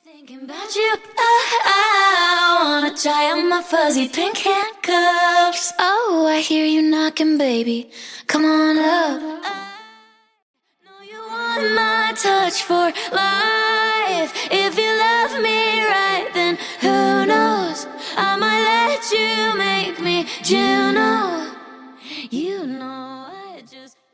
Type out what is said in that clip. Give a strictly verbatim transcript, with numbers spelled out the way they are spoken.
Thinking about you, oh, I wanna tie up my fuzzy pink handcuffs. Oh, I hear you knocking, baby. Come on up. Know you want my touch for life. If you love me right, then who knows? I might let you make me Juno. You know I just